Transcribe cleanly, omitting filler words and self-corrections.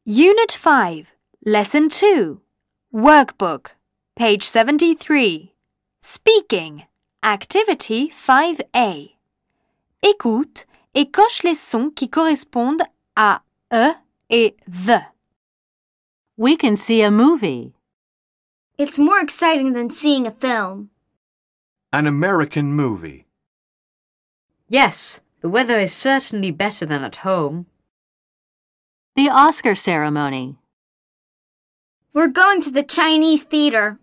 Unit 5, Lesson 2, Workbook, page 73. Speaking, Activity 5A. Écoute et coche les sons qui correspondent à E et the. We can see a movie. It's more exciting than seeing a film. An American movie. Yes, the weather is certainly better than at home. The Oscar ceremony. We're going to the Chinese theater.